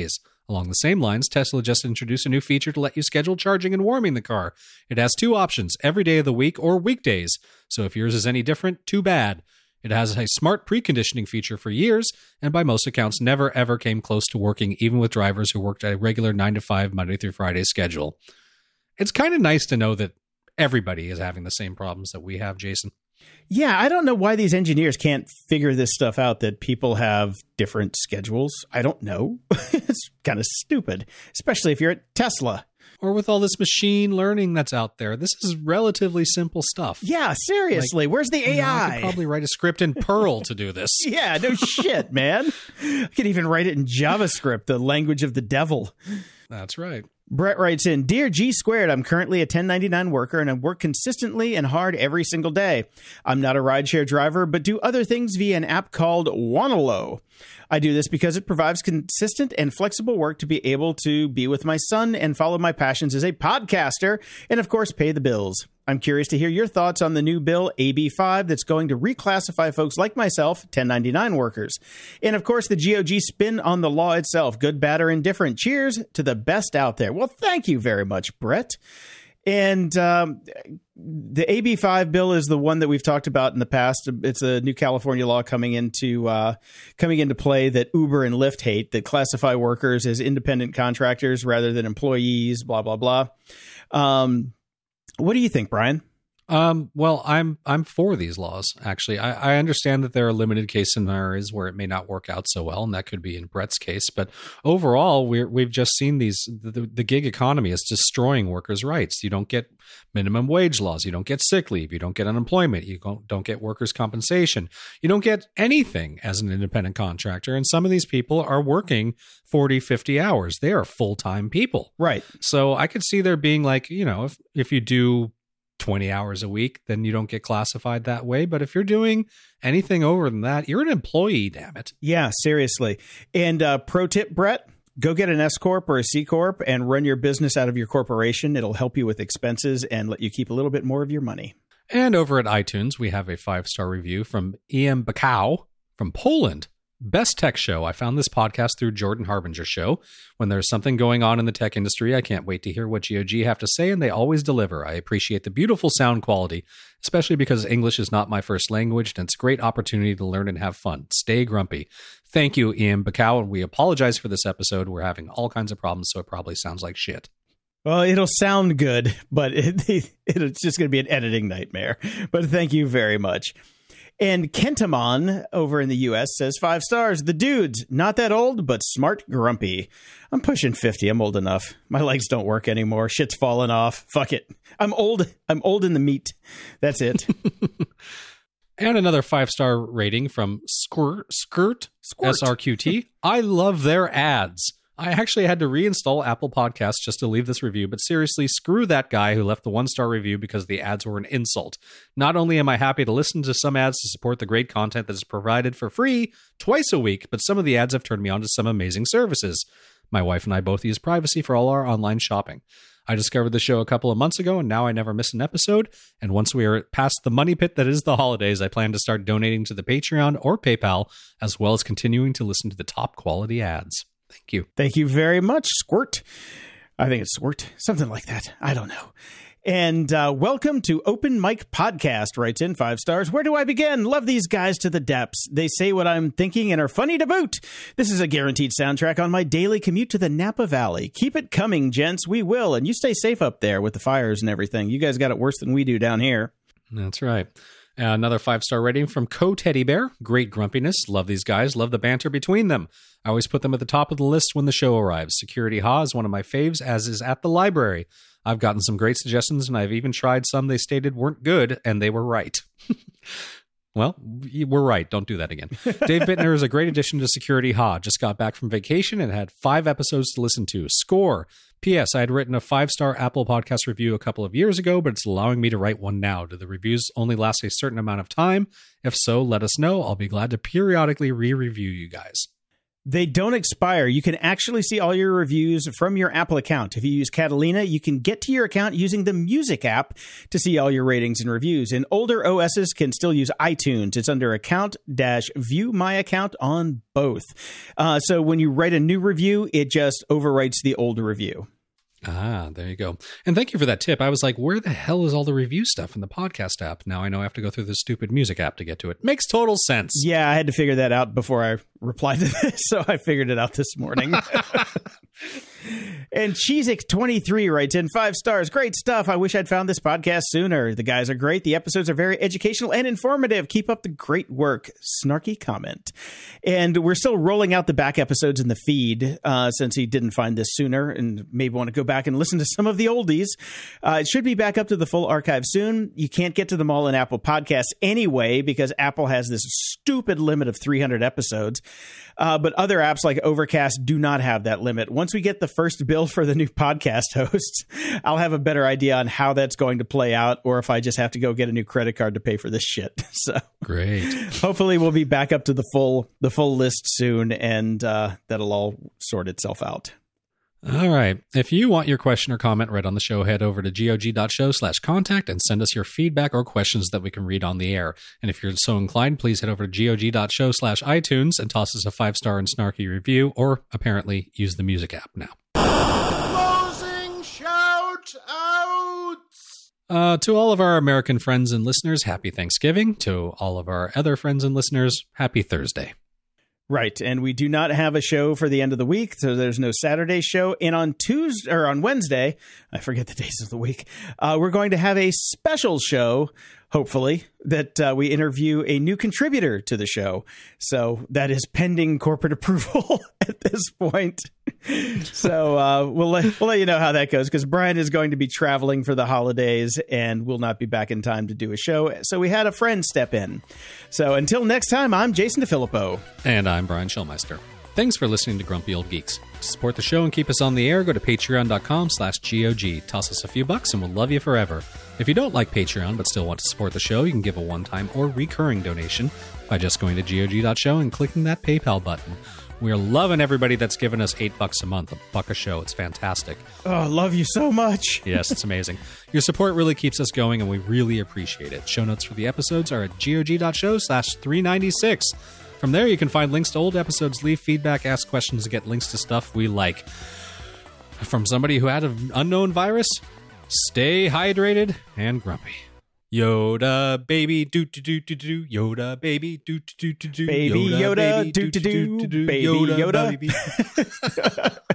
Along the same lines, Tesla just introduced a new feature to let you schedule charging and warming the car. It has 2 options, every day of the week or weekdays. So if yours is any different, too bad. It has a smart preconditioning feature for years, and by most accounts never ever came close to working, even with drivers who worked at a regular 9-to-5 Monday through Friday schedule. It's kind of nice to know that everybody is having the same problems that we have, Jason. Yeah, I don't know why these engineers can't figure this stuff out, that people have different schedules. I don't know. It's kind of stupid, especially if you're at Tesla. Or with all this machine learning that's out there. This is relatively simple stuff. Yeah, seriously. Where's the AI? I could probably write a script in Perl to do this. Yeah, no shit, man. I could even write it in JavaScript, the language of the devil. That's right. Brett writes in, Dear G Squared, I'm currently a 1099 worker and I work consistently and hard every single day. I'm not a rideshare driver, but do other things via an app called Wanalo. I do this because it provides consistent and flexible work to be able to be with my son and follow my passions as a podcaster and, of course, pay the bills. I'm curious to hear your thoughts on the new bill, AB5, that's going to reclassify folks like myself, 1099 workers. And, of course, the GOG spin on the law itself, good, bad, or indifferent. Cheers to the best out there. Well, thank you very much, Brett. And the AB5 bill is the one that we've talked about in the past. It's a new California law coming into play that Uber and Lyft hate, that classify workers as independent contractors rather than employees, blah, blah, blah. What do you think, Brian? Well, I'm for these laws, actually. I understand that there are limited case scenarios where it may not work out so well, and that could be in Brett's case. But overall, we've just seen the gig economy is destroying workers' rights. You don't get minimum wage laws. You don't get sick leave. You don't get unemployment. You don't get workers' compensation. You don't get anything as an independent contractor. And some of these people are working 40, 50 hours. They are full-time people. Right. So I could see there being like, if you do 20 hours a week, then you don't get classified that way. But if you're doing anything over than that, you're an employee, damn it. Yeah, seriously. And pro tip, Brett, go get an S Corp or a C Corp and run your business out of your corporation. It'll help you with expenses and let you keep a little bit more of your money. And over at iTunes, we have a 5-star review from Ian Bakau from Poland. Best tech show. I found this podcast through Jordan Harbinger's show. When there's something going on in the tech industry, I can't wait to hear what GOG have to say, and they always deliver. I appreciate the beautiful sound quality, especially because English is not my first language, and it's a great opportunity to learn and have fun. Stay grumpy. Thank you, Ian Bakau, and we apologize for this episode. We're having all kinds of problems, so it probably sounds like shit. Well, it'll sound good, but it's just going to be an editing nightmare. But thank you very much. And Kentamon over in the U.S. says 5 stars. The dudes, not that old, but smart grumpy. I'm pushing 50. I'm old enough. My legs don't work anymore. Shit's falling off. Fuck it. I'm old. I'm old in the meat. That's it. And another 5-star rating from Skirt. SRQT. I love their ads. I actually had to reinstall Apple Podcasts just to leave this review, but seriously, screw that guy who left the 1-star review because the ads were an insult. Not only am I happy to listen to some ads to support the great content that is provided for free twice a week, but some of the ads have turned me on to some amazing services. My wife and I both use privacy for all our online shopping. I discovered the show a couple of months ago, and now I never miss an episode. And once we are past the money pit that is the holidays, I plan to start donating to the Patreon or PayPal, as well as continuing to listen to the top quality ads. Thank you. Thank you very much, Squirt. I think it's Squirt. Something like that. I don't know. And welcome to Open Mic Podcast, writes in 5 stars. Where do I begin? Love these guys to the depths. They say what I'm thinking and are funny to boot. This is a guaranteed soundtrack on my daily commute to the Napa Valley. Keep it coming, gents. We will. And you stay safe up there with the fires and everything. You guys got it worse than we do down here. That's right. Another 5-star rating from Co Teddy Bear. Great grumpiness. Love these guys. Love the banter between them. I always put them at the top of the list when the show arrives. Security Ha is one of my faves, as is At the Library. I've gotten some great suggestions, and I've even tried some they stated weren't good, and they were right. Well, we're right. Don't do that again. Dave Bittner is a great addition to Security Ha. Just got back from vacation and had 5 episodes to listen to. Score. P.S. I had written a 5-star Apple Podcast review a couple of years ago, but it's allowing me to write one now. Do the reviews only last a certain amount of time? If so, let us know. I'll be glad to periodically re-review you guys. They don't expire. You can actually see all your reviews from your Apple account. If you use Catalina, you can get to your account using the Music app to see all your ratings and reviews. And older OSs can still use iTunes. It's under account-view my account on both. So when you write a new review, it just overwrites the old review. Ah, there you go. And thank you for that tip. I was like, where the hell is all the review stuff in the podcast app? Now I know I have to go through the stupid Music app to get to it. Makes total sense. Yeah, I had to figure that out before I replied to this, so I figured it out this morning. And Cheezik23 writes in 5 stars. Great stuff. I wish I'd found this podcast sooner. The guys are great. The episodes are very educational and informative. Keep up the great work. Snarky comment. And we're still rolling out the back episodes in the feed since he didn't find this sooner and maybe want to go back and listen to some of the oldies. It should be back up to the full archive soon. You can't get to them all in Apple Podcasts anyway because Apple has this stupid limit of 300 episodes. But other apps like Overcast do not have that limit. Once we get the first bill for the new podcast hosts, I'll have a better idea on how that's going to play out or if I just have to go get a new credit card to pay for this shit. So great. Hopefully we'll be back up to the full list soon and that'll all sort itself out. All right. If you want your question or comment read on the show, head over to gog.show/contact and send us your feedback or questions that we can read on the air. And if you're so inclined, please head over to gog.show/iTunes and toss us a 5-star and snarky review, or apparently use the Music app now. Closing shout-outs! To all of our American friends and listeners, happy Thanksgiving. To all of our other friends and listeners, happy Thursday. Right, and we do not have a show for the end of the week, so there's no Saturday show. And on Tuesday or on Wednesday, I forget the days of the week, we're going to have a special show, hopefully, that we interview a new contributor to the show. So that is pending corporate approval at this point. So we'll let you know how that goes, because Brian is going to be traveling for the holidays and will not be back in time to do a show. So we had a friend step in. So until next time, I'm Jason DeFilippo. And I'm Brian Schulmeister. Thanks for listening to Grumpy Old Geeks. To support the show and keep us on the air, go to patreon.com/GOG. Toss us a few bucks and we'll love you forever. If you don't like Patreon but still want to support the show, you can give a one-time or recurring donation by just going to GOG.show and clicking that PayPal button. We're loving everybody that's given us $8 a month, $1 a show. It's fantastic. Oh, love you so much. Yes, it's amazing. Your support really keeps us going, and we really appreciate it. Show notes for the episodes are at GOG.show/396. From there, you can find links to old episodes, leave feedback, ask questions, and get links to stuff we like. From somebody who had an unknown virus, stay hydrated and grumpy. Yoda baby do do do do do Yoda baby do do do do do Baby Yoda do do do Baby Yoda.